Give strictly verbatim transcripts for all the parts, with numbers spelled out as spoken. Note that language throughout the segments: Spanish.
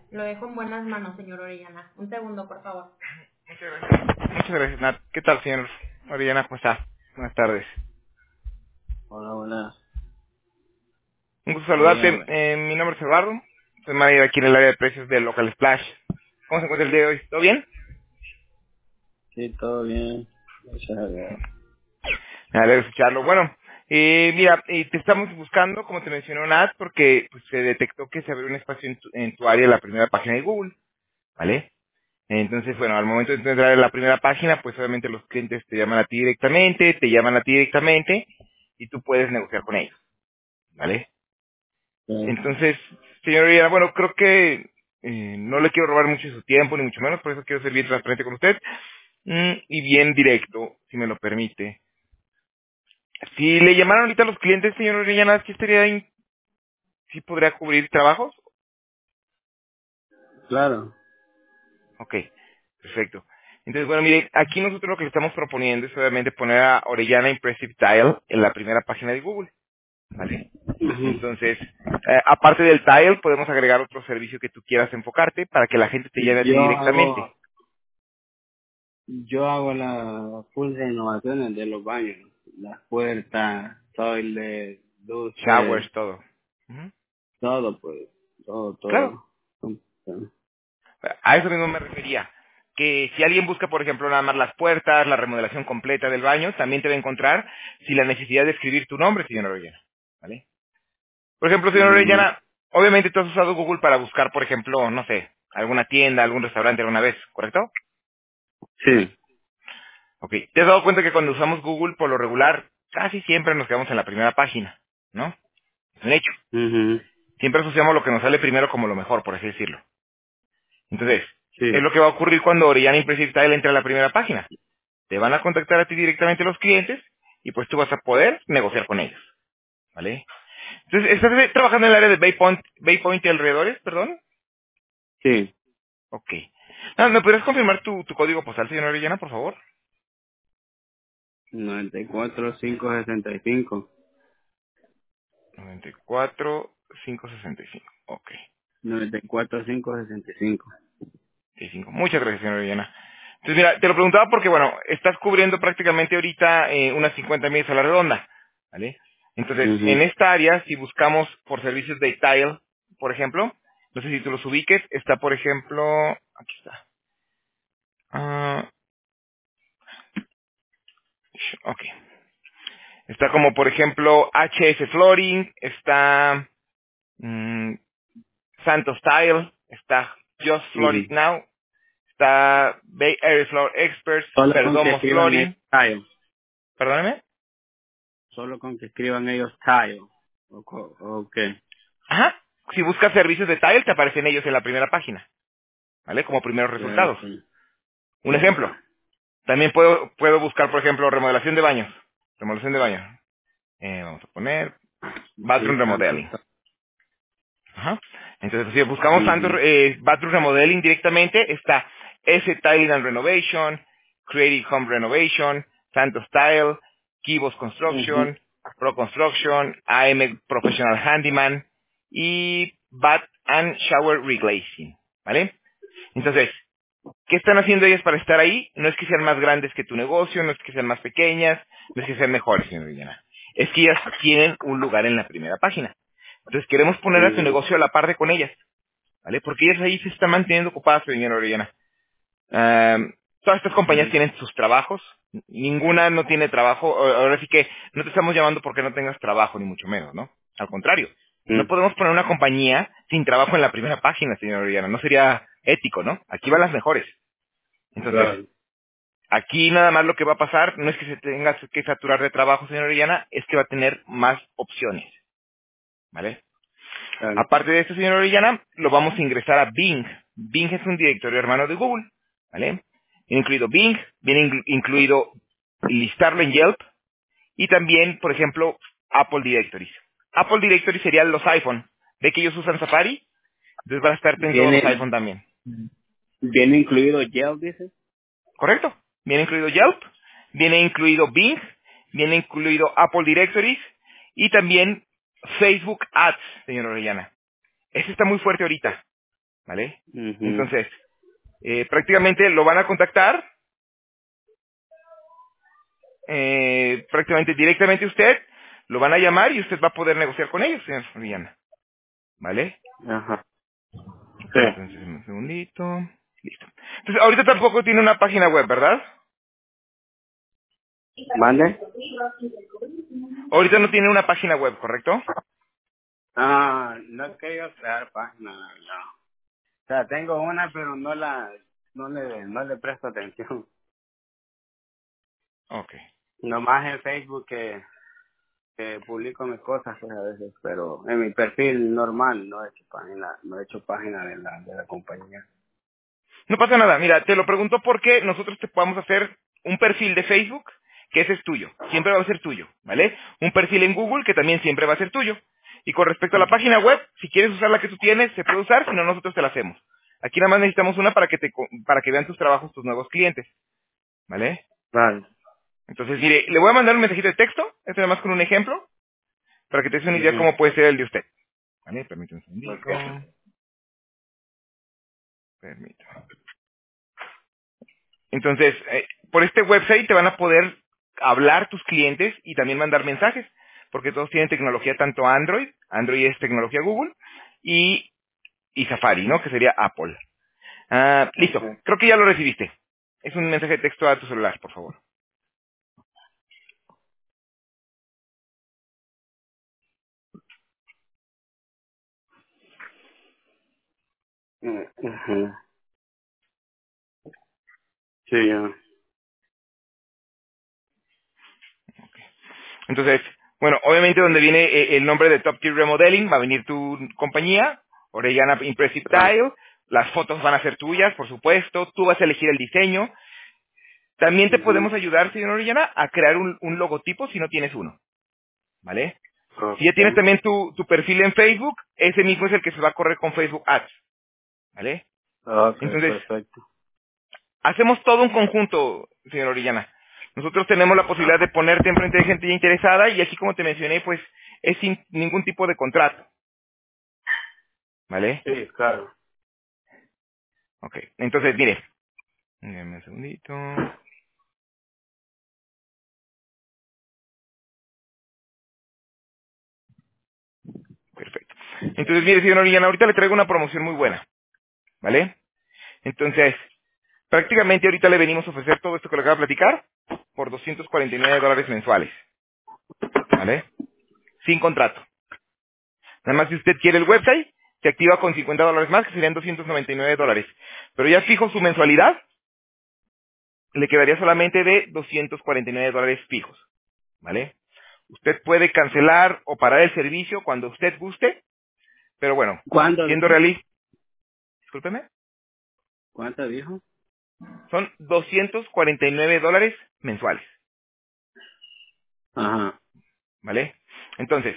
Lo dejo en buenas manos, señor Orellana. Un segundo, por favor. Muchas gracias. Muchas gracias, Nat. ¿Qué tal, señor Orellana? ¿Cómo está? Buenas tardes. Hola, buenas. Un gusto saludarte. Dígame. Eh, mi nombre es Eduardo. Soy manager aquí en el área de precios de Local Splash. ¿Cómo se encuentra el día de hoy? ¿Todo bien? Sí, todo bien. Gracias a Dios. Me alegra escucharlo. Bueno, eh, mira, eh, te estamos buscando, como te mencionó Nat, porque pues, se detectó que se abrió un espacio en tu, en tu área, en la primera página de Google, ¿vale? Entonces, bueno, al momento de entrar en la primera página, pues obviamente los clientes te llaman a ti directamente, te llaman a ti directamente, y tú puedes negociar con ellos, ¿vale? Sí, Entonces, señor Rivera, bueno, creo que eh, no le quiero robar mucho de su tiempo, ni mucho menos, por eso quiero ser bien transparente con usted mm, y bien directo, si me lo permite. Si le llamaron ahorita a los clientes, señor Orellana, ¿sí estaría in- sí podría cubrir trabajos? claro. Ok, perfecto. Entonces, bueno, mire, aquí nosotros lo que le estamos proponiendo es obviamente poner a Orellana Impressive Tile en la primera página de Google, ¿vale? Ujú. Entonces, eh, aparte del tile, podemos agregar otro servicio que tú quieras enfocarte para que la gente te llame a ti Yo directamente. hago, yo hago las full renovaciones de los baños. Las puertas, toilet, luces, Showers, todo. Ujú. todo pues. Todo, Claro, todo. a eso mismo me refería. Que si alguien busca, por ejemplo, nada más las puertas, la remodelación completa del baño, también te va a encontrar si la necesidad de escribir tu nombre, señor Orellana. ¿Vale? Por ejemplo, señor Mm, Orellana, obviamente tú has usado Google para buscar, por ejemplo, no sé, alguna tienda, algún restaurante alguna vez, ¿correcto? sí. Ok. ¿Te has dado cuenta que cuando usamos Google, por lo regular, casi siempre nos quedamos en la primera página, ¿no? Es un hecho. Ujú. Siempre asociamos lo que nos sale primero como lo mejor, por así decirlo. Entonces, es Sí. lo que va a ocurrir cuando Orellana Impressive Tile entre a la primera página. Te van a contactar a ti directamente los clientes y pues tú vas a poder negociar con ellos, ¿vale? Entonces, ¿estás eh, trabajando en el área de Bay Point, Bay Point y alrededores, perdón? Sí. Ok. Ah, ¿me podrías confirmar tu, tu código postal, señor Orellana, por favor? noventa y cuatro, quinientos sesenta y cinco. noventa y cuatro, quinientos sesenta y cinco. Ok. noventa y cuatro, quinientos sesenta y cinco. sesenta y cinco. Muchas gracias, señor Orellana. Entonces, mira, te lo preguntaba porque, bueno, estás cubriendo prácticamente ahorita eh, unas cincuenta millas a la redonda, ¿vale? Entonces, en Ujú. esta área, si buscamos por servicios de tile, por ejemplo, no sé si tú los ubiques, está, por ejemplo, aquí está. Ah, ok. Está como, por ejemplo, H S Flooring, está mm, Santos Tile, está Just Floor It Ujú. Now, está Bay Area Floor Experts, Solo con que Perdomo escriban Flooring, el tile. perdóname. Solo con que escriban ellos tile. O, co- o qué. Ajá. Si buscas servicios de tile, te aparecen ellos en la primera página, ¿vale? Como primeros Eh, resultados. sí. Un ejemplo. También puedo, puedo buscar, por ejemplo, remodelación de baños. Remodelación de baños. Eh, vamos a poner Sí, bathroom tanto. remodeling. Ajá. Entonces, si buscamos tanto Ujú, eh, bathroom remodeling directamente, está S Tiling and Renovation, Creative Home Renovation, Santos Tile, Kibos ujú. Construction, Pro Construction, A M Professional Handyman y Bath and Shower Reglazing, ¿vale? Entonces, ¿qué están haciendo ellas para estar ahí? No es que sean más grandes que tu negocio, no es que sean más pequeñas, no es que sean mejores, señor Villana. Es que ellas tienen un lugar en la primera página. Entonces queremos poner a tu Ujú, negocio a la par de con ellas, ¿vale? Porque ellas ahí se están manteniendo ocupadas, señora Orellana. Am, todas estas compañías ujú, tienen sus trabajos, ninguna no tiene trabajo, o- ahora sí que no te estamos llamando porque no tengas trabajo, ni mucho menos, ¿no? Al contrario, no ujú. podemos poner una compañía sin trabajo en la primera página, señora Orellana, no sería ético, ¿no? Aquí van las mejores. Entonces, Claro, aquí nada más lo que va a pasar no es que se tenga que saturar de trabajo, señora Orellana, es que va a tener más opciones, ¿vale? claro. Aparte de esto, señor Orellana, lo vamos a ingresar a Bing. Bing es un directorio hermano de Google, ¿vale? Viene incluido Bing, viene inclu- incluido listarlo en Yelp y también, por ejemplo, Apple Directories. Apple Directories serían los iPhone. ¿Ve que ellos usan Safari? Entonces van a estar en todos los Viene, iPhone también. viene incluido gel, dice. ¿Correcto? Viene incluido Yelp, viene incluido Bing, viene incluido Apple Directories y también Facebook Ads, señor Orellana. Ese está muy fuerte ahorita. ¿vale? mhm, Entonces, eh, prácticamente lo van a contactar, eh, prácticamente directamente usted, lo van a llamar y usted va a poder negociar con ellos, señor Orellana, ¿vale? ajá, Entonces, sí, un segundito, listo. Entonces, ahorita tampoco tiene una página web, ¿verdad? ¿mande? Ahorita no tiene una página web, ¿correcto? Ah, no he querido crear página, no. O sea, tengo una, pero no la, no le, no le presto atención. Ok. Nomás en Facebook que, que publico mis cosas pues, a veces, pero en mi perfil normal no he hecho página, no he hecho página de la, de la compañía. No pasa nada, mira, te lo pregunto porque nosotros te podemos hacer un perfil de Facebook, que ese es tuyo, siempre va a ser tuyo, ¿vale? Un perfil en Google, que también siempre va a ser tuyo. Y con respecto a la página web, si quieres usar la que tú tienes, se puede usar, si no, nosotros te la hacemos. Aquí nada más necesitamos una para que te, co- para que vean tus trabajos tus nuevos clientes, ¿vale? Vale. Entonces, mire, le voy a mandar un mensajito de texto, este nada más con un ejemplo, para que te des una idea Ujú. cómo puede ser el de usted. ¿Vale? Permítame un segundito. Okay. Permítame. Entonces, eh, por este website te van a poder hablar tus clientes y también mandar mensajes, porque todos tienen tecnología tanto Android, Android es tecnología Google, y, y Safari, ¿no? Que sería Apple. Ah, listo, Okay. creo que ya lo recibiste. Es un mensaje de texto a tu celular, por favor. Mm, ujú. Sí, ya. Entonces, bueno, obviamente donde viene eh, el nombre de Top Tier Remodeling, va a venir tu compañía, Orellana Impressive Ah, Tile, las fotos van a ser tuyas, por supuesto, tú vas a elegir el diseño. También te ujú. podemos ayudar, señor Orellana, a crear un, un logotipo si no tienes uno, ¿vale? Si ya tienes Okay. también tu, tu perfil en Facebook, ese mismo es el que se va a correr con Facebook Ads, ¿vale? Okay, Entonces, perfecto. hacemos todo un conjunto, señor Orellana. Nosotros tenemos la posibilidad de ponerte enfrente de gente ya interesada y aquí, como te mencioné, pues es sin ningún tipo de contrato, ¿vale? Sí, claro. Ok, entonces, mire, déjame un segundito. Perfecto. Entonces, mire, señor Orellana, ahorita le traigo una promoción muy buena, ¿vale? Entonces, prácticamente ahorita le venimos a ofrecer todo esto que le acabo de platicar por doscientos cuarenta y nueve dólares mensuales, ¿vale? Sin contrato. Nada más si usted quiere el website, se activa con cincuenta dólares más, que serían doscientos noventa y nueve dólares. Pero ya fijo su mensualidad, le quedaría solamente de doscientos cuarenta y nueve dólares fijos, ¿vale? Usted puede cancelar o parar el servicio cuando usted guste, pero bueno, ¿Cuándo siendo dijo? realista, discúlpeme, ¿Cuánto dijo? son doscientos cuarenta y nueve dólares mensuales, Ajá. ¿vale? Entonces,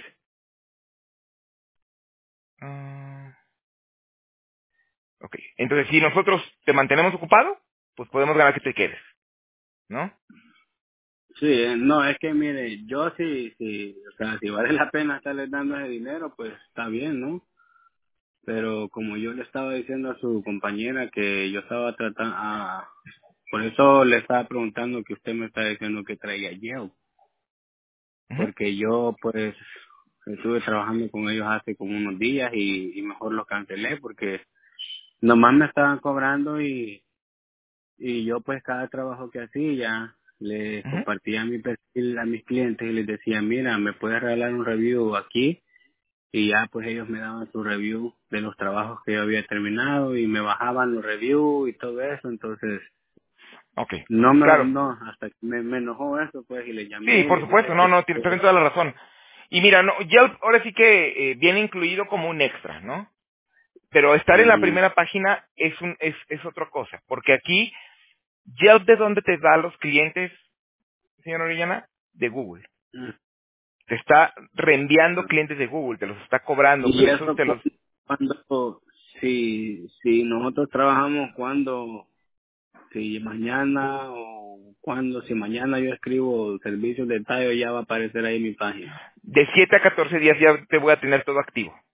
ah, ok, entonces si nosotros te mantenemos ocupado, pues podemos ganar que te quedes, ¿no? Sí, eh, no, es que mire, yo sí, sí, o sea, si vale la pena estarle dando ese dinero, pues está bien, ¿no? Pero como yo le estaba diciendo a su compañera que yo estaba tratando, ah, por eso le estaba preguntando que usted me está diciendo que traía Yelp, Ujú. porque yo pues estuve trabajando con ellos hace como unos días y, y mejor los cancelé porque nomás me estaban cobrando y, y yo pues cada trabajo que hacía le Ujú. compartía mi perfil a mis clientes y les decía, mira, me puedes regalar un review aquí y ya pues ellos me daban su review de los trabajos que yo había terminado y me bajaban los reviews y todo eso, entonces Ok, no me, claro. no, hasta que me, me enojó eso pues y le Sí, llamé y por le supuesto, dije no, no, tienes que tienes toda la razón. Y mira, no, Yelp ahora sí que eh, viene incluido como un extra, ¿no? Pero estar en la ujú, primera página es un es, es otra cosa, porque aquí Yelp, ¿de dónde te da los clientes, señor Orellana? De Google. ujú. Te está reenviando clientes de Google, te los está cobrando, Y pero esos eso te los... cu- cuando, si, si nosotros trabajamos cuando, si mañana o cuando, si mañana yo escribo servicios de tallo ya va a aparecer ahí mi página. De siete a catorce días ya te voy a tener todo activo.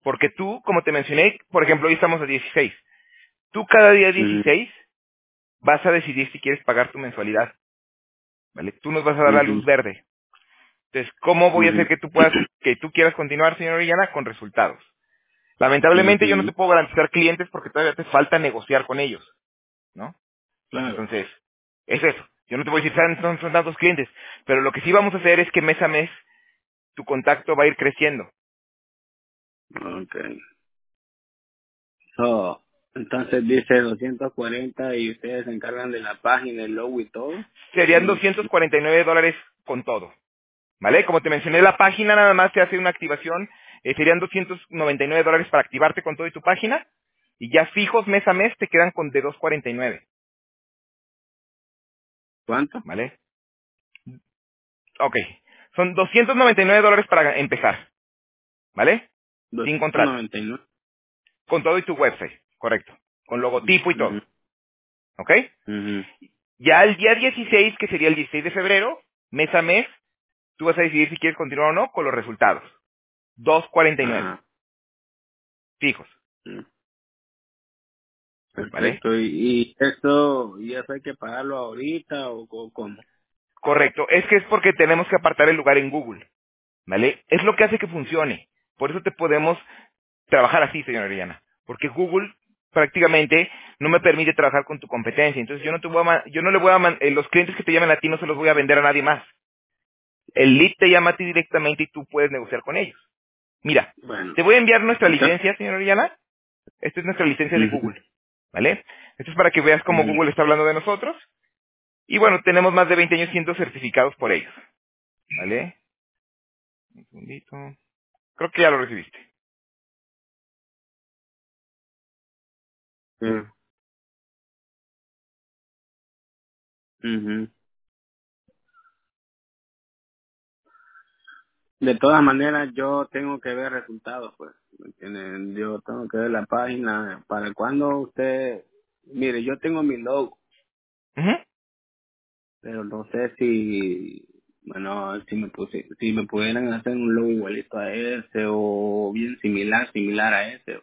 Porque tú, como te mencioné, por ejemplo, hoy estamos a dieciséis. Tú cada día Ujú, dieciséis vas a decidir si quieres pagar tu mensualidad, ¿vale? Tú nos vas a dar la ujú, luz verde. Entonces, ¿cómo voy a ujú, hacer que tú puedas, que tú quieras continuar, señor Orellana, con resultados? Lamentablemente yo no ujú. te puedo garantizar clientes porque todavía te falta negociar con ellos, ¿no? Claro. Entonces, es eso. Yo no te voy a decir, son, son, son tantos clientes, pero lo que sí vamos a hacer es que mes a mes tu contacto va a ir creciendo. Okay. So, entonces dice doscientos cuarenta y ustedes se encargan de la página, el logo y todo. Serían Mm, doscientos cuarenta y nueve dólares con todo, ¿vale? Como te mencioné, la página nada más te hace una activación, eh, serían doscientos noventa y nueve dólares para activarte con todo y tu página, y ya fijos mes a mes te quedan con de doscientos cuarenta y nueve, ¿Cuánto? ¿vale? Ok, son doscientos noventa y nueve dólares para empezar, ¿vale? Sin doscientos contrato, noventa y nueve. con todo y tu website, correcto, con logotipo y Ujú, todo, ¿ok? ujú. Ya el día dieciséis, que sería el dieciséis de febrero, mes a mes, tú vas a decidir si quieres continuar o no con los resultados. doscientos cuarenta y nueve, Ajá. fijos, Mm, ¿vale? perfecto. ¿Y, y esto, y eso hay que pagarlo ahorita o, o cómo? Correcto, es que es porque tenemos que apartar el lugar en Google, ¿vale? Es lo que hace que funcione. Por eso te podemos trabajar así, señora Ariana, porque Google prácticamente no me permite trabajar con tu competencia. Entonces yo no te voy a ma- yo no le voy a man- eh, los clientes que te llaman a ti no se los voy a vender a nadie más. El lead te llama a ti directamente y tú puedes negociar con ellos. Mira, Bueno. te voy a enviar nuestra Entonces, licencia, señora Ariana. Esta es nuestra licencia de ujú, Google, ¿vale? Esto es para que veas cómo ujú. Google está hablando de nosotros. Y bueno, tenemos más de veinte años siendo certificados por ellos, ¿vale? Un segundito. Creo que ya lo recibiste. Sí. Ujú. De todas maneras, yo tengo que ver resultados, pues. ¿Me entienden? Yo tengo que ver la página. ¿Para cuándo usted? Mire, yo tengo mi logo, Ujú. pero no sé si, bueno, si me puse, si me pudieran hacer un logo igualito a ese o bien similar, similar a ese.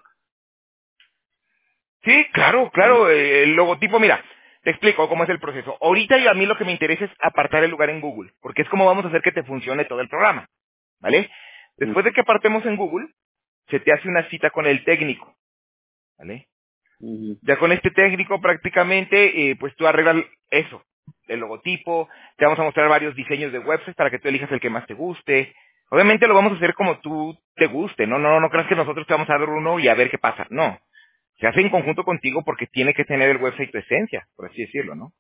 Sí, claro, ¿No? claro. eh, El logotipo, mira, te explico cómo es el proceso. Ahorita y a mí lo que me interesa es apartar el lugar en Google, porque es como vamos a hacer que te funcione todo el programa, ¿vale? Después de que apartemos en Google, se te hace una cita con el técnico, ¿vale? Ujú, Ya con este técnico prácticamente, eh, pues tú arreglas eso, el logotipo, te vamos a mostrar varios diseños de websites para que tú elijas el que más te guste. Obviamente lo vamos a hacer como tú te guste, no, no, no creas que nosotros te vamos a dar uno y a ver qué pasa, no. Se hace en conjunto contigo porque tiene que tener el website tu esencia, por así decirlo, ¿no?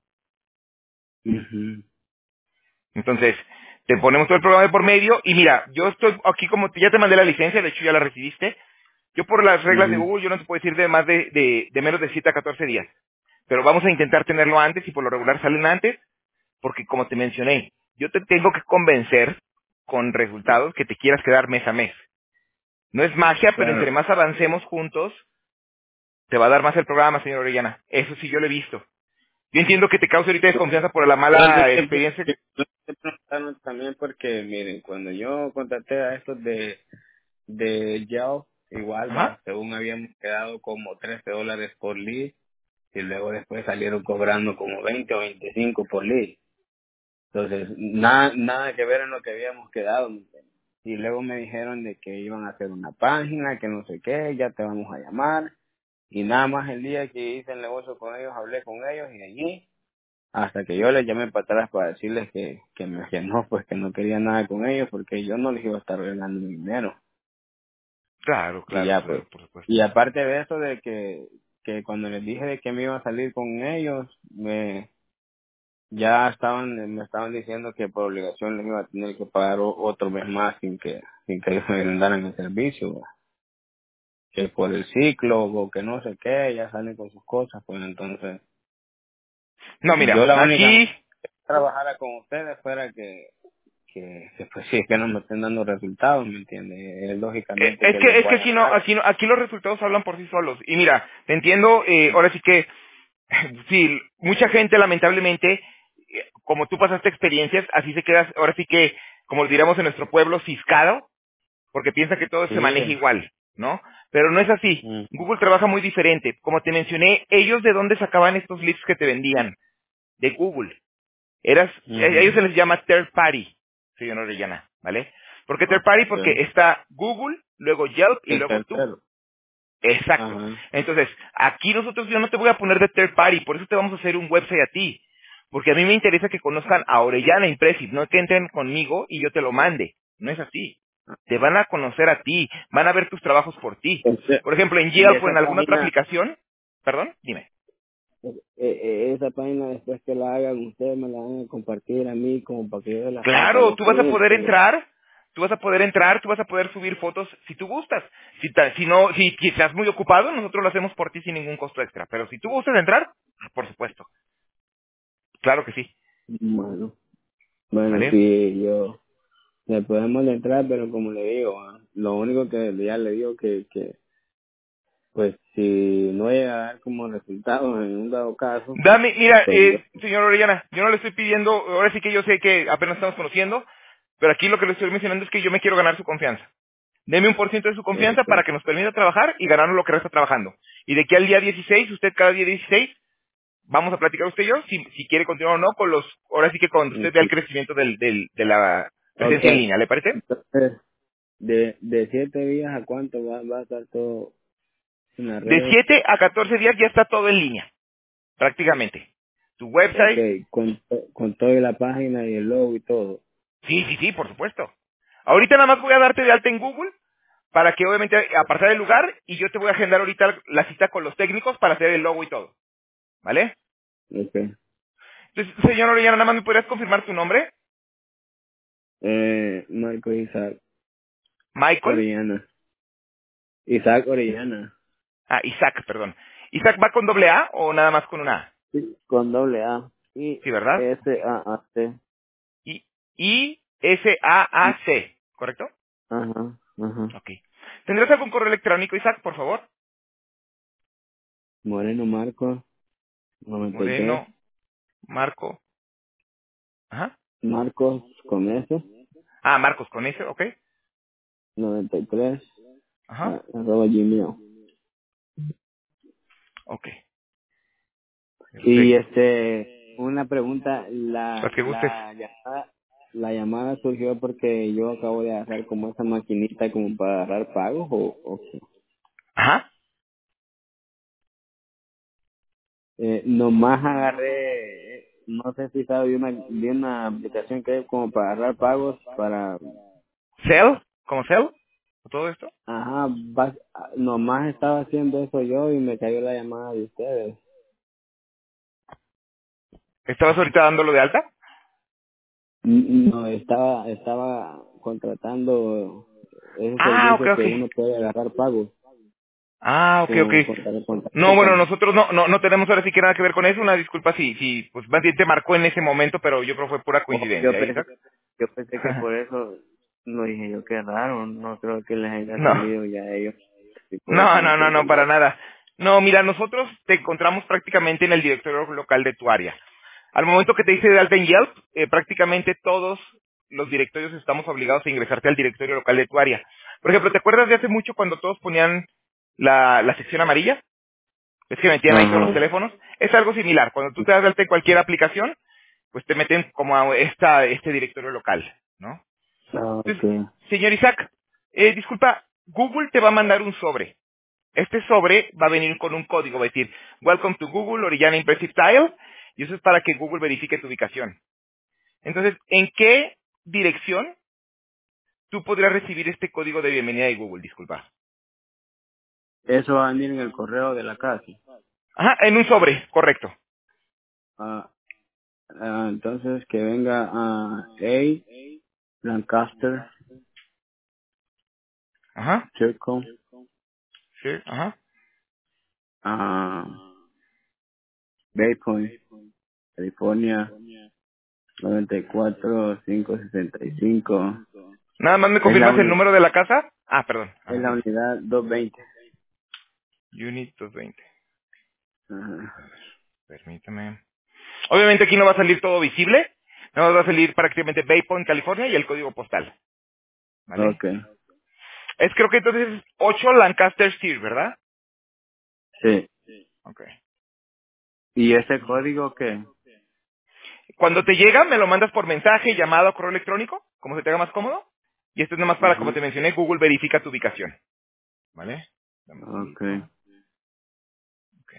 ujú, Entonces, te ponemos todo el programa de por medio y mira, yo estoy aquí como, ya te mandé la licencia, de hecho ya la recibiste. Yo por las reglas de ujú, Google yo no te puedo decir de más de, de, de menos de siete a catorce días. Pero vamos a intentar tenerlo antes y por lo regular salen antes, porque como te mencioné, yo te tengo que convencer con resultados que te quieras quedar mes a mes. No es magia, pero entre claro. más avancemos juntos, te va a dar más el programa, señor Orellana. Eso sí yo lo he visto. Yo entiendo que te causa ahorita desconfianza por la Yo le mala estoy experiencia. yo estoy preguntando también porque, miren, cuando yo contacté a estos de, de Yelp, igual Ajá. va, según habíamos quedado como trece dólares por lead, y luego después salieron cobrando como veinte o veinticinco por lead. Entonces, nada, nada que ver en lo que habíamos quedado. ¿me entiendes? Y luego me dijeron de que iban a hacer una página, que no sé qué, ya te vamos a llamar. Y nada más el día que hice el negocio con ellos, hablé con ellos y de allí, hasta que yo les llamé para atrás para decirles que, que, me, que no, pues que no quería nada con ellos porque yo no les iba a estar regalando mi dinero. Claro, Y claro, ya pues. claro, por supuesto. Y aparte de eso de que, que cuando les dije de que me iba a salir con ellos, me ya estaban me estaban diciendo que por obligación les iba a tener que pagar o- otro mes más sin que sin que ellos me brindaran el servicio, que por el ciclo o que no sé qué, ya salen con sus cosas, pues entonces No, yo mira, la única manera aquí que trabajara con ustedes fuera que que, que pues sí, que no me estén dando resultados, ¿me entiendes? Eh, eh, lógicamente es que que les es voy que a aquí no, llamar. aquí no, aquí los resultados hablan por sí solos. Y mira, te entiendo, eh, ahora sí que sí, mucha gente lamentablemente, eh, como tú pasaste experiencias, así se queda, ahora sí que, como diríamos en nuestro pueblo, ciscado, porque piensa que todo se maneja Sí, igual. ¿no? Pero no es así. Mm, Google trabaja muy diferente. Como te mencioné, ellos de dónde sacaban estos leads que te vendían. De Google. Eras, a ellos ujú. se les llama third party, señor Orellana, ¿vale? ¿Por qué third party? Porque Okay. está Google, luego Yelp y El luego tú. tercero. Exacto. Ajá. Entonces, aquí nosotros yo no te voy a poner de third party, por eso te vamos a hacer un website a ti. Porque a mí me interesa que conozcan a Orellana Impressive, no que entren conmigo y yo te lo mande. No es así. Te van a conocer a ti, van a ver tus trabajos por ti. Ese- Por ejemplo, en y Yelp o esa en alguna otra página, aplicación, perdón, dime. eh, eh, esa página después que la hagan, ustedes me la van a compartir a mí como para que yo la suba a Claro, los tú vas a poder clientes. entrar, tú vas a poder entrar, tú vas a poder subir fotos si tú gustas. Si, ta- si no, si, si estás muy ocupado, nosotros lo hacemos por ti sin ningún costo extra. Pero si tú gustas entrar, por supuesto. Claro que sí. Bueno, bueno, ¿Vale? sí, yo le podemos entrar, pero como le digo, ah, lo único que ya le digo que, que pues si no llega a dar como resultados en un dado caso, Dame, mira, pues yo, eh, señor Orellana, yo no le estoy pidiendo, ahora sí que yo sé que apenas estamos conociendo, pero aquí lo que le estoy mencionando es que yo me quiero ganar su confianza. Deme un por ciento de su confianza para este, que nos permita trabajar y ganarnos lo que resta trabajando. Y de aquí al día dieciséis, usted cada día dieciséis, vamos a platicar usted y yo si, si quiere continuar o no con los, ahora sí que cuando usted vea el este, crecimiento del, del, de la presencia en okay. línea, ¿le parece? Entonces, de, de siete días a cuánto va, va a estar todo en las De redes. siete a catorce días ya está todo en línea, prácticamente. Tu website, Okay, con, con toda la página y el logo y todo. sí, sí, sí, por supuesto. Ahorita nada más voy a darte de alta en Google para que obviamente apartar el lugar y yo te voy a agendar ahorita la cita con los técnicos para hacer el logo y todo, ¿vale? Okay. Entonces, señor Orellana, nada más me podrías confirmar tu nombre, Eh, Marco Isaac Michael, Orellana. Isaac Orellana. ah, Isaac, perdón. ¿Isaac va con doble A o nada más con una A? Sí, con doble A. Y Sí, ¿verdad? S A A T. I, I S A A C, ¿correcto? Ajá, ajá. Ok. ¿Tendrás algún correo electrónico, Isaac, por favor? Moreno Marco, noventa y tres. Moreno, Marco, ajá. Marcos con S, Ah, Marcos con ese, ok. noventa y tres. Ajá, a- arroba Gmail. ok. Y Perfecto. este, una pregunta, la, Para que gustes. la llamada, la llamada surgió porque yo acabo de agarrar como esa maquinita como para agarrar pagos o, o qué? Ajá. Eh, nomás agarré, eh, no sé si sabe de una, de una aplicación que hay como para agarrar pagos para, ¿Cell? ¿Como Cell? ¿O todo esto? ajá, bas- nomás estaba haciendo eso yo y me cayó la llamada de ustedes. ¿Estabas ahorita dándolo de alta? N- No, estaba, estaba contratando ese Ah, ok, servicio que ok. uno puede agarrar pagos Ah, ok, ok. con, con, tar- con No, bueno, tarjeta. nosotros no, no, no tenemos ahora sí que nada que ver con eso. Una disculpa si, si, pues más bien te marcó en ese momento, pero yo creo que fue pura Oh, yo coincidencia, ¿eh, pensé, Isaac? yo pensé que por eso lo dije yo, qué raro, no creo que les haya No. salido ya a ellos y por eso No, me no, no, quedé no, para llamado. nada. No, mira, nosotros te encontramos prácticamente en el directorio local de tu área. Al momento que te dice de alta en Yelp, eh, prácticamente todos los directorios estamos obligados a ingresarte al directorio local de tu área. Por ejemplo, ¿te acuerdas de hace mucho cuando todos ponían la, la sección amarilla? Es que metían ahí todos los Ajá. teléfonos. Es algo similar. Cuando tú te das de alta en cualquier aplicación, pues te meten como a esta, este directorio local, ¿no? Ah, Entonces, okay. señor Isaac, eh, disculpa, Google te va a mandar un sobre. Este sobre va a venir con un código, va a decir, Welcome to Google, Orellana Impressive Tile, y eso es para que Google verifique tu ubicación. Entonces, ¿en qué dirección tú podrías recibir este código de bienvenida de Google? Disculpa. Eso va a venir en el correo de la casa. Ajá, en un sobre, correcto. Ah, ah, entonces que venga a A, Lancaster, Ajá, Circle, sí, ajá. a Bay Point, California, noventa y cuatro cinco sesenta y cinco. Nada más me Es la, confirmas el uni- número de la casa. Ah, perdón. es Ajá, la dime. unidad doscientos veinte. Unit doscientos veinte. Ajá. Permítame. Obviamente aquí no va a salir todo visible. No va a salir prácticamente Bay Point, California y el código postal. ¿Vale? Okay. Es creo que entonces es ocho Lancaster Street, ¿verdad? Sí. Ok. ¿Y ese código qué? Cuando te llega, me lo mandas por mensaje, llamada o correo electrónico, como se te haga más cómodo. Y esto es nomás para, como Ujú. te mencioné, Google verifica tu ubicación. ¿Vale? Dame un segundito. Okay. Ok.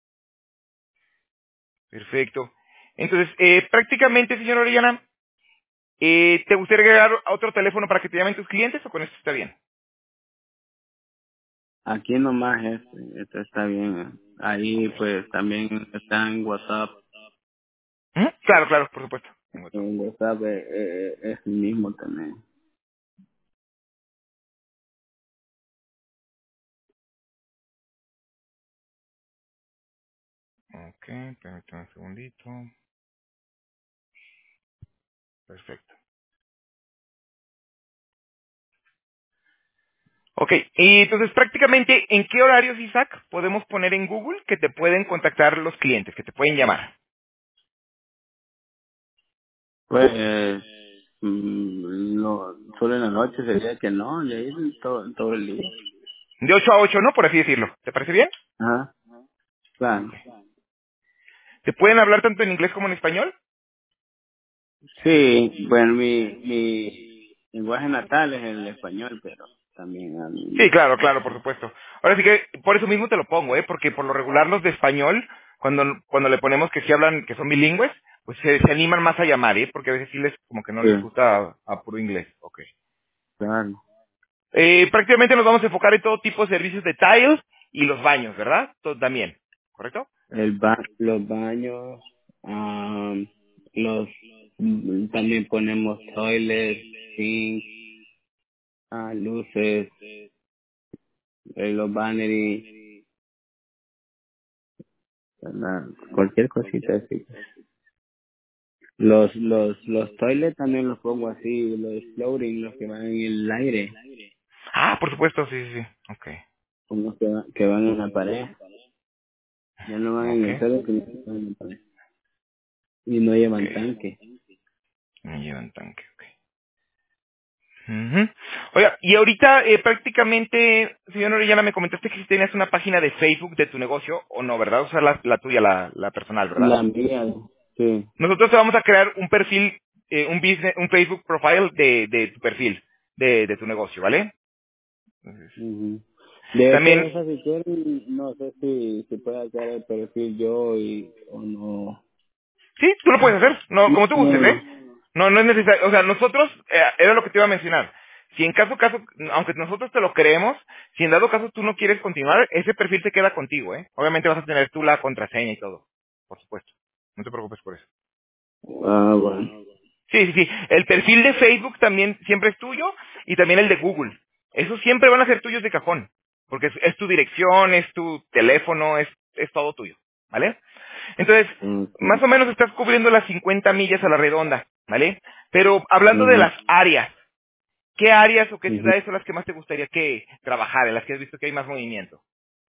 Perfecto. Entonces, eh, prácticamente, señor Orellana, eh, ¿te gustaría agregar a otro teléfono para que te llamen tus clientes o con esto está bien? Aquí nomás este, esto está bien. Ahí Ok. pues también está en WhatsApp. Ujú. Claro, claro, por supuesto. En WhatsApp. En WhatsApp eh, eh, es el mismo también. Ok, permítame un segundito. Perfecto. Ok, y entonces prácticamente, ¿en qué horarios, Isaac, podemos poner en Google que te pueden contactar los clientes, que te pueden llamar? Pues mm, no, solo en la noche sería que no, y ahí todo, todo el día. De ocho a ocho, ¿no? Por así decirlo. ¿Te parece bien? Ajá, Ok. claro. ¿Te pueden hablar tanto en inglés como en español? Sí, bueno, mi, mi lenguaje natal es el español, pero también hablo Sí, inglés. claro, claro, por supuesto. Ahora sí que por eso mismo te lo pongo, ¿eh? Porque por lo regular los de español, cuando, cuando le ponemos que sí hablan, que son bilingües, pues se, se animan más a llamar, ¿eh? Porque a veces sí les, como que no les Sí, gusta a, a puro inglés. Ok. claro. Eh, prácticamente nos vamos a enfocar en todo tipo de servicios de tiles y los baños, ¿verdad? Todo también, ¿correcto? El ba los baños, am, los mm, también ponemos toilet, sink, ah, luces, eh, los vanity, ¿verdad? Cualquier cosita así. Los los los toilets también los pongo así, los floating, los que van en el aire, Ah, por supuesto, sí, sí, sí. Ok. como que, va- que van en la pared, ya no van en Ok. el suelo, sino que van en la pared. Y no Ok. llevan tanque. Me llevan tanque, ok. Ujú. Oiga, y ahorita eh, prácticamente, señor Orellana, me comentaste que si tenías una página de Facebook de tu negocio, o no, ¿verdad? O sea, la, la tuya, la, la personal, ¿verdad? La mía, sí. Nosotros te vamos a crear un perfil, eh, un business, un Facebook profile de, de tu perfil, de, de tu negocio, ¿vale? Entonces, Ujú. De hecho, también, esa si quieren, no sé si, si puede hacer el perfil yo y, o no. sí, tú lo puedes hacer, no, No, como tú gustes, ¿eh? no. No, no es necesario, o sea, nosotros, eh, era lo que te iba a mencionar. Si en caso, caso, aunque nosotros te lo creemos, si en dado caso tú no quieres continuar, ese perfil se queda contigo, ¿eh? Obviamente vas a tener tú la contraseña y todo, por supuesto. No te preocupes por eso. Ah, bueno. Sí, sí, sí. El perfil de Facebook también siempre es tuyo y también el de Google. Esos siempre van a ser tuyos de cajón, porque es, es tu dirección, es tu teléfono, es, es todo tuyo, ¿vale? Entonces, más Okay. o menos estás cubriendo las cincuenta millas a la redonda, ¿vale? Pero hablando de Ujú. las áreas, ¿qué áreas o qué Ujú. ciudades son las que más te gustaría que trabajar, en las que has visto que hay más movimiento?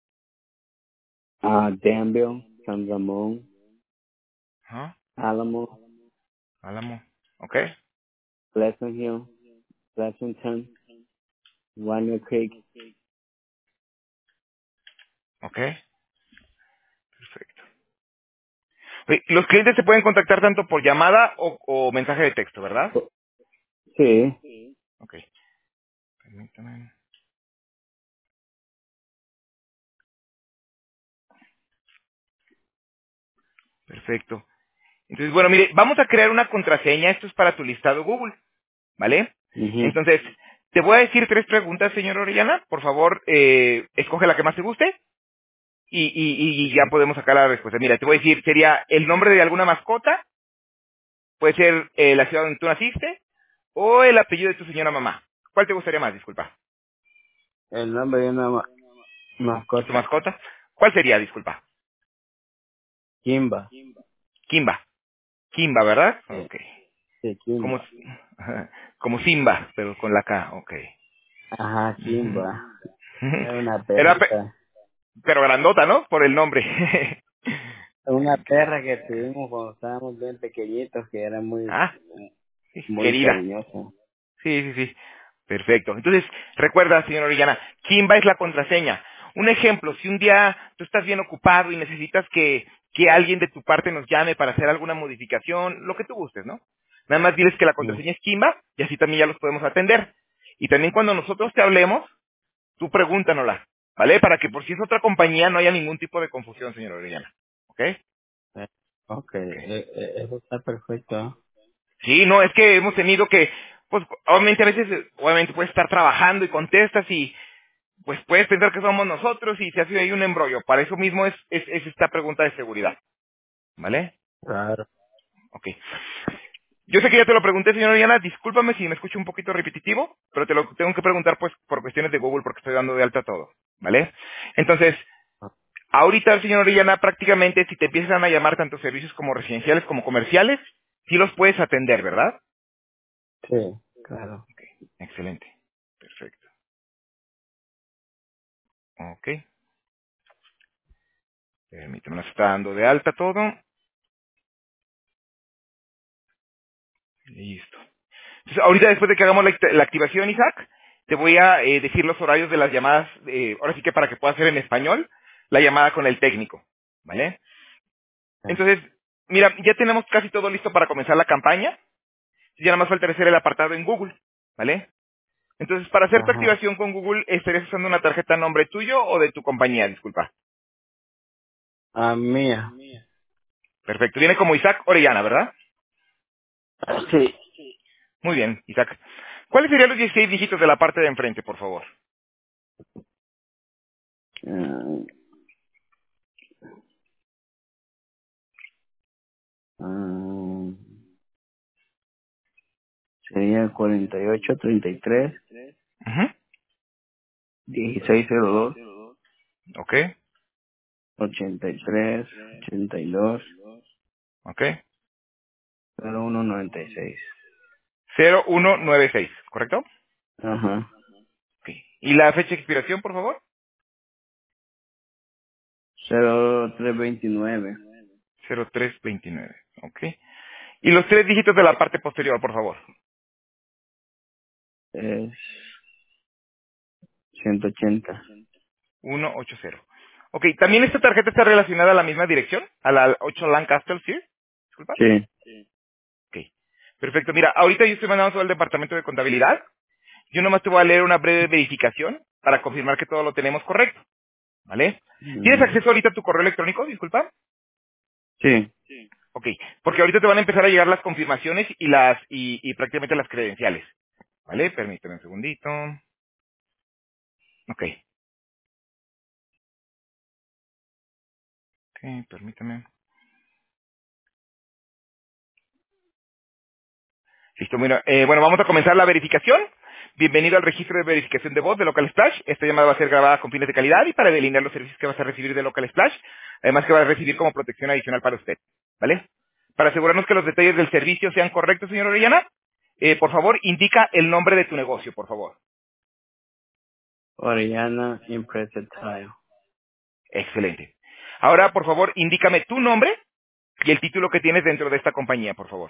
Ah, Danville, San Ramón, Ajá, Alamo, Álamo, ¿ok? Pleasant Hill, Pleasanton, Walnut Creek. ¿Ok? Perfecto. Oye, los clientes se pueden contactar tanto por llamada o, o mensaje de texto, ¿verdad? Sí. Ok. Permítame. Perfecto. Entonces, bueno, mire, vamos a crear una contraseña. Esto es para tu listado Google, ¿vale? Ujú. Entonces, te voy a decir tres preguntas, señor Orellana. Por favor, eh, escoge la que más te guste y, y, y ya podemos sacar la respuesta. Mira, te voy a decir, sería el nombre de alguna mascota, puede ser eh, la ciudad donde tú naciste o el apellido de tu señora mamá. ¿Cuál te gustaría más? Disculpa. El nombre de una ma- ¿De tu mascota. mascota? ¿Cuál sería? Disculpa. Kimba. Kimba. Kimba, ¿verdad? Sí, Ok. sí, Como, Kimba. como Simba, pero con la K. Ok. Ajá, Ujú. Kimba. Es una Era, pe- perrita. pero grandota, ¿no? Por el nombre. Una perra que tuvimos cuando estábamos bien pequeñitos, que era muy, Ah, sí, muy querida. cariñosa. Sí, sí, sí. Perfecto. Entonces, recuerda, señora Orellana, Kimba es la contraseña. Un ejemplo, si un día tú estás bien ocupado y necesitas que, que alguien de tu parte nos llame para hacer alguna modificación, lo que tú gustes, ¿no? Nada más diles que la Sí. contraseña es Kimba y así también ya los podemos atender. Y también cuando nosotros te hablemos, tú pregúntanosla, ¿vale? Para que por si es otra compañía no haya ningún tipo de confusión, señora Orellana. ¿Ok? Eh, Ok, Ok. eh, eh, eso está perfecto. Sí, no, es que hemos tenido que, pues, obviamente a veces, eh, obviamente puedes estar trabajando y contestas y, pues, puedes pensar que somos nosotros y se hace ahí un embrollo. Para eso mismo es, es, es esta pregunta de seguridad, ¿vale? Claro. Ok. Yo sé que ya te lo pregunté, señora Diana, discúlpame si me escucho un poquito repetitivo, pero te lo tengo que preguntar, pues, por cuestiones de Google, porque estoy dando de alta todo, ¿vale? Entonces, ahorita, señora Diana, prácticamente si te empiezan a llamar tanto servicios como residenciales como comerciales, sí los puedes atender, ¿verdad? Sí, claro. Ok, excelente. Perfecto. Ok. Permíteme, nos está dando de alta todo. Listo. Entonces, ahorita después de que hagamos la, act- la activación, Isaac, te voy a eh, decir los horarios de las llamadas, eh, ahora sí que para que pueda hacer en español, la llamada con el técnico, ¿vale? Sí. Entonces, mira, ya tenemos casi todo listo para comenzar la campaña. Ya nada más falta hacer el apartado en Google, ¿vale? Entonces, para hacer tu Ajá. activación con Google, ¿estarías usando una tarjeta a nombre tuyo o de tu compañía? Disculpa. Ah, mía. Perfecto. Viene como Isaac Orellana, ¿verdad? Sí. Muy bien, Isaac. ¿Cuáles serían los dieciséis dígitos de la parte de enfrente, por favor? Ah, ah, sería cuarenta y ocho, treinta y tres, Ujú. dieciséis cero dos, Ok, ochenta y tres, ochenta y dos, ok. cero uno noventa y seis. cero uno nueve seis, ¿correcto? Ajá. Ok. ¿Y la fecha de expiración, por favor? cero tres veintinueve. cero tres veintinueve, ok. ¿Y los tres dígitos de la parte posterior, por favor? Es ciento ochenta. ciento ochenta. Ok, ¿también esta tarjeta está relacionada a la misma dirección? ¿A la ocho Lancaster Street? Disculpa. Sí. Ok. Perfecto. Mira, ahorita yo estoy mandando todo al departamento de contabilidad. Yo nomás te voy a leer una breve verificación para confirmar que todo lo tenemos correcto, ¿vale? ¿Tienes Mm, acceso ahorita a tu correo electrónico? Disculpa. sí. Ok, porque ahorita te van a empezar a llegar las confirmaciones y las y, y prácticamente las credenciales, ¿vale? Permíteme un segundito. Ok, ok, permíteme. Listo, bueno, eh, bueno, vamos a comenzar la verificación. Bienvenido al registro de verificación de voz de Local Splash. Esta llamada va a ser grabada con fines de calidad y para delinear los servicios que vas a recibir de Local Splash, además que va a recibir como protección adicional para usted, ¿vale? Para asegurarnos que los detalles del servicio sean correctos, señor Orellana, eh, por favor, indica el nombre de tu negocio, por favor. Orellana Impressed Tile. Excelente. Ahora, por favor, indícame tu nombre y el título que tienes dentro de esta compañía, por favor.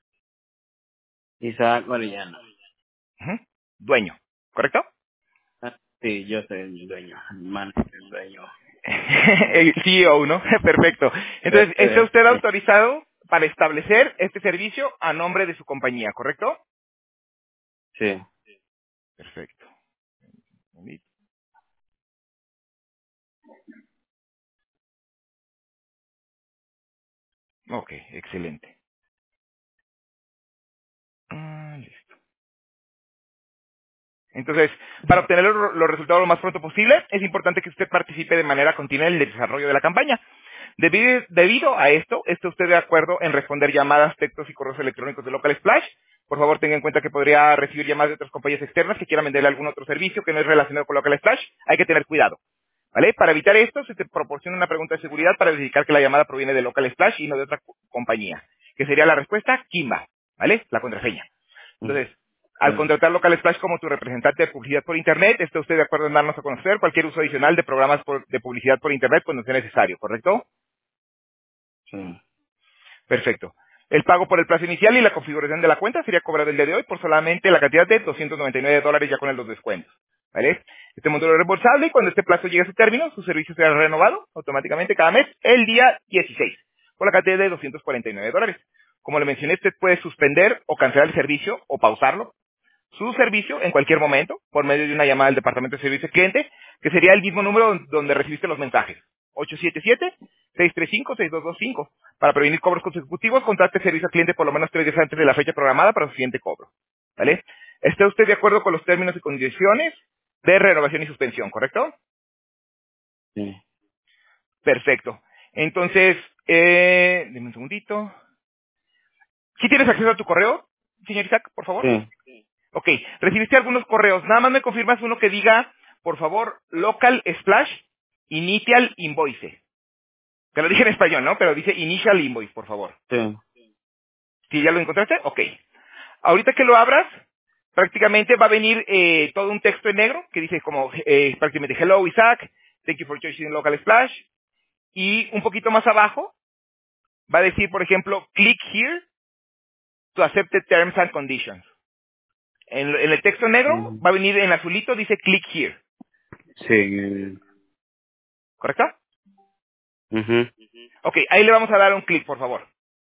Isaac Orellana. Ujú. Dueño, ¿correcto? Ah, sí, yo soy el dueño, el manager, el dueño. El C E O, ¿no? Perfecto. Eh, Entonces, ¿está eh, usted eh, autorizado para establecer este servicio a nombre de su compañía, correcto? sí. Perfecto. Ok, excelente. Ah, listo. Entonces, para obtener los los resultados lo más pronto posible, es importante que usted participe de manera continua en el desarrollo de la campaña. Debido, debido a esto, ¿está usted de acuerdo en responder llamadas, textos y correos electrónicos de Local Splash? Por favor, tenga en cuenta que podría recibir llamadas de otras compañías externas que quieran venderle algún otro servicio que no es relacionado con Local Splash. Hay que tener cuidado, ¿vale? Para evitar esto, se te proporciona una pregunta de seguridad para verificar que la llamada proviene de Local Splash y no de otra co- compañía, que sería la respuesta Kimba, ¿vale? La contraseña. Mm, Entonces, al sí. contratar Local Splash como tu representante de publicidad por Internet, ¿está usted de acuerdo en darnos a conocer cualquier uso adicional de programas por- de publicidad por Internet cuando sea necesario, correcto? Sí. Perfecto. El pago por el plazo inicial y la configuración de la cuenta sería cobrado el día de hoy por solamente la cantidad de doscientos noventa y nueve dólares ya con los descuentos. ¿Vale? Este monto es reembolsable y cuando este plazo llegue a su término, su servicio será renovado automáticamente cada mes el día dieciséis por la cantidad de doscientos cuarenta y nueve dólares. Como le mencioné, usted puede suspender o cancelar el servicio o pausarlo, su servicio en cualquier momento por medio de una llamada al departamento de servicio al cliente, que sería el mismo número donde recibiste los mensajes. ocho siete siete, seis tres cinco, seis dos dos cinco. Para prevenir cobros consecutivos, contacte servicio al cliente por lo menos tres días antes de la fecha programada para su siguiente cobro. ¿Vale? ¿Está usted de acuerdo con los términos y condiciones de renovación y suspensión, correcto? Sí. Perfecto. Entonces, eh, dime un segundito. ¿Sí tienes acceso a tu correo, señor Isaac, por favor? Sí. Ok, recibiste algunos correos. Nada más me confirmas uno que diga, por favor, local splash initial invoice. Te lo dije en español, ¿no? Pero dice initial invoice, por favor. Sí. ¿Sí ya lo encontraste? Ok. Ahorita que lo abras, prácticamente va a venir eh, todo un texto en negro que dice como eh, prácticamente hello Isaac, thank you for choosing local splash. Y un poquito más abajo va a decir, por ejemplo, click here to accept the terms and conditions. En, en el texto negro Ujú. va a venir en azulito, dice click here. Sí. ¿Correcto? Mhm. Ok, ahí le vamos a dar un clic, por favor.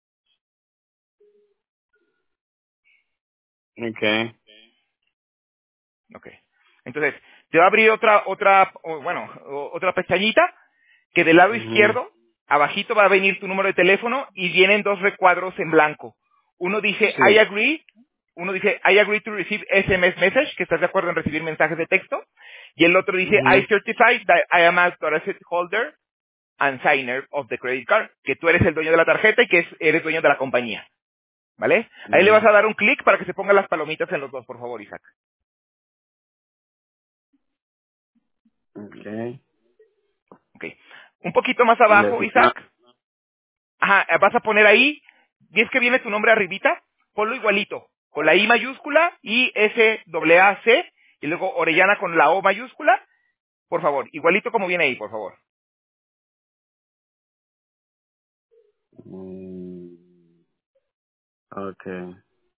Okay. Ok. Entonces, te va a abrir otra, otra, o, bueno, o- otra pestañita que del lado Mhm. izquierdo, abajito va a venir tu número de teléfono y vienen dos recuadros en blanco. Uno dice I Sí. agree, uno dice I agree to receive S M S message, que estás de acuerdo en recibir mensajes de texto, y el otro dice I Mhm. certify that I am a authorized holder and signer of the credit card, que tú eres el dueño de la tarjeta y que es- eres dueño de la compañía. ¿Vale? Ahí le vas Mhm. a dar un clic para que se pongan las palomitas en los dos, por favor, Isaac. Okay. Ok. Un poquito más Le abajo, firma. Isaac. Ajá, eh, vas a poner ahí, y es que viene tu nombre arribita, ponlo igualito, con la I mayúscula, I S A A C, y luego Orellana con la O mayúscula, por favor, igualito como viene ahí, por favor. Mm, okay.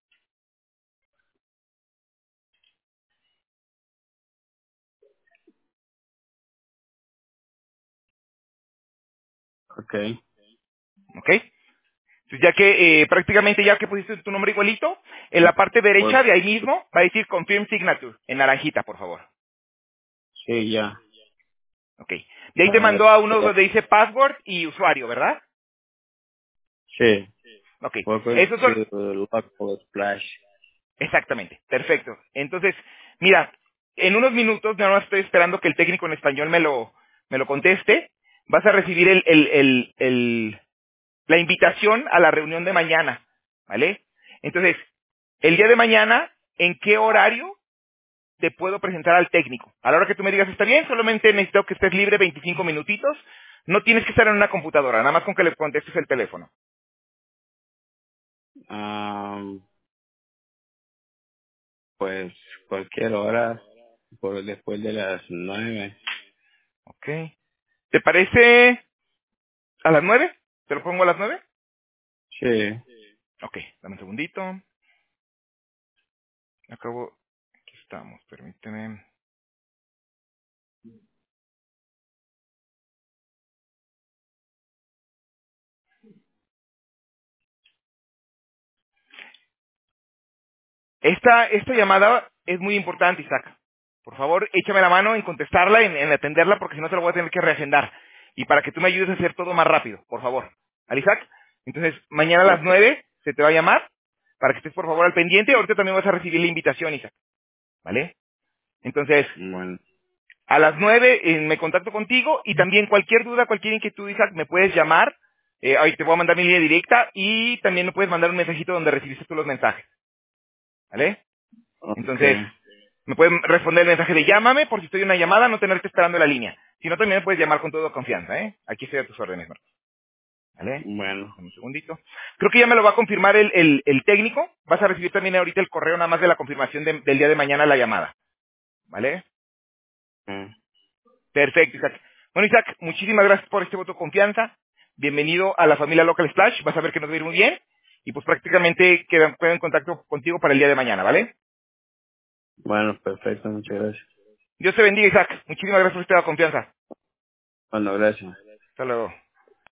Okay. ¿Ok? Entonces, ya que eh, prácticamente ya que pusiste tu nombre igualito, en la parte Pues derecha de ahí mismo va a decir Confirm Signature, en naranjita, por favor. sí, ya. Ok. De ahí te Ah, mandó a uno eh, donde dice password y usuario, ¿verdad? sí. Ok. Welcome Esos son, to Local Splash. exactamente, perfecto. Entonces, mira, en unos minutos, nada más estoy esperando que el técnico en español me lo, me lo conteste. Vas a recibir el, el, el, el- la invitación a la reunión de mañana, ¿vale? Entonces, el día de mañana, ¿en qué horario te puedo presentar al técnico? A la hora que tú me digas, está bien, solamente necesito que estés libre veinticinco minutitos. No tienes que estar en una computadora, nada más con que le contestes el teléfono. Um, pues cualquier hora por después de las nueve. ¿Ok? ¿Te parece a las nueve? ¿Te lo pongo a las nueve? Sí. Ok, dame un segundito. Acabo. Aquí estamos, permíteme. Esta, esta llamada es muy importante, Isaac. Por favor, échame la mano en contestarla, en, en atenderla, porque si no te la voy a tener que reagendar. Y para que tú me ayudes a hacer todo más rápido, por favor. ¿Al Isaac? Entonces, mañana a las Okay. nueve se te va a llamar para que estés por favor al pendiente. Ahorita también vas a recibir la invitación, Isaac. ¿Vale? Entonces, Bueno. a las nueve eh, me contacto contigo y también cualquier duda, cualquier inquietud, Isaac, me puedes llamar. Eh, ahí te voy a mandar mi línea directa y también me puedes mandar un mensajito donde recibiste tú los mensajes. ¿Vale? Entonces, Okay. me pueden responder el mensaje de llámame por si estoy en una llamada, no tenerte esperando en la línea. Si no, también me puedes llamar con toda confianza, ¿eh? Aquí estoy a tus órdenes, Marcos. ¿Vale? Bueno. Dame un segundito. Creo que ya me lo va a confirmar el, el, el técnico. Vas a recibir también ahorita el correo nada más de la confirmación de- del día de mañana la llamada. ¿Vale? Mm. Perfecto, Isaac. Bueno, Isaac, muchísimas gracias por este voto de confianza. Bienvenido a la familia Local Splash. Vas a ver que nos va a ir muy bien. y pues prácticamente quedan, quedo en contacto contigo para el día de mañana, ¿vale? Bueno, perfecto, muchas gracias. Dios te bendiga, Isaac. Muchísimas gracias por esta confianza. Bueno, gracias. Hasta luego.